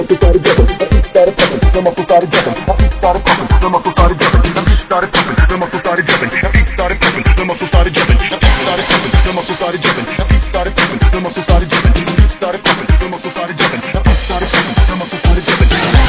muscles started jumping, my feet started pumping, the muscles started jumping, my feet started pumping, the muscles started jumping, my feet started pumping, the muscles started jumping, my feet started pumping, the muscles started jumping, my feet started pumping, the muscles started jumping, my feet started pumping, the muscles started jumping, my feet started pumping, the muscles started jumping, my feet started pumping, the muscles started jumping.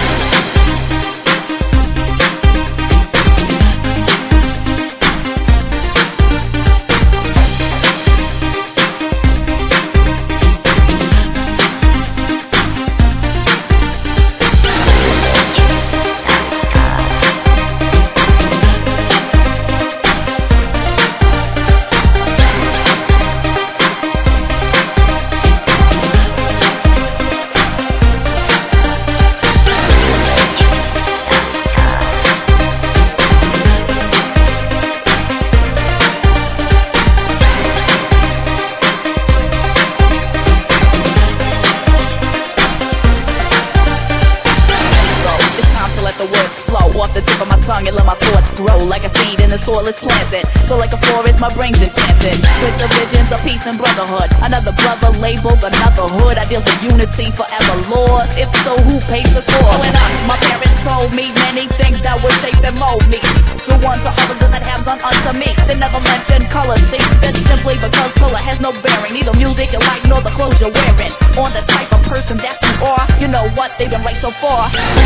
Off the tip of my tongue and let my thoughts grow like a seed in the soil is planted. So like a forest, my brain's enchanted with the visions of peace and brotherhood. Another brother labeled another hood. I deal with unity forever, Lord. If so, who pays the score? Growing up, my parents told me many things that would shape and mold me. The ones or others that have done unto me. They never mentioned color. See, that's simply because color has no bearing. Neither music you like nor the clothes you're wearing. On the type of person that you are, you know what they've been right so far.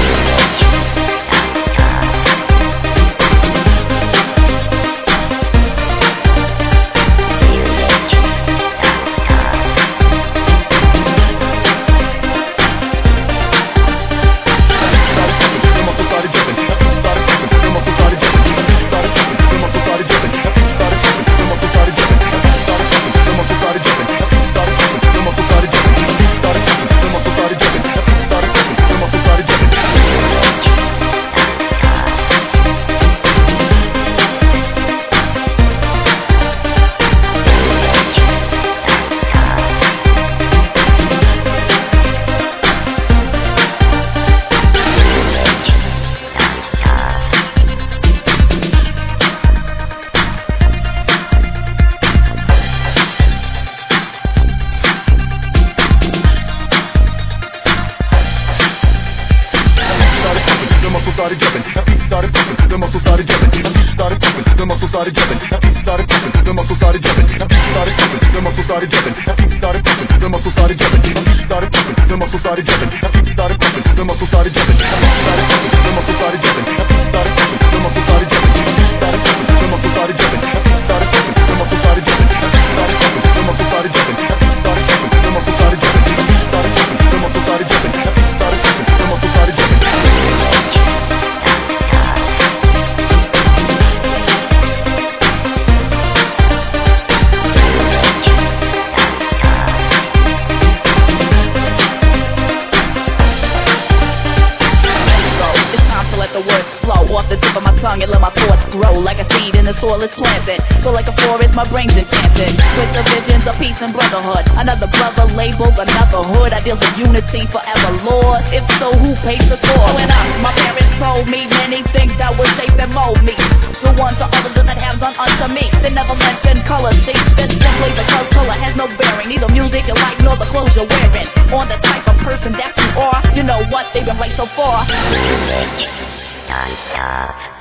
Started jumping, my feet started pumping, the muscles started jumping, my feet started pumping, the muscles started jumping, my feet started pumping, the muscles started jumping, my feet started pumping, the muscles started jumping, my feet started pumping, the muscles started jumping, my feet started pumping, the muscles started jumping, my feet started pumping, the muscles started jumping, my feet started pumping, the muscles started jumping, my feet started pumping, the muscles started jumping, my feet started pumping, the muscles started jumping, my feet started pumping, the muscles started jumping, my feet started pumping, the muscles started jumping, my feet started pumping, the muscles started jumping, my feet started pumping, the muscles started jumping, my feet started pumping, the muscles started jumping. Off the tip of my tongue and let my thoughts grow like a seed in the soil is planted. So like a forest, my brain's enchanted with the visions of peace and brotherhood. Another brother labeled another hood. I deal with unity forever, Lord. If so, who pays the score? Growing up, my parents told me many things that would shape and mold me. The ones or others that have done unto me. They never mentioned color. See, that's simply because color has no bearing. Neither music you like nor the clothes you're wearing. On the type of person that you are, you know what they've been right so far. Non-stop.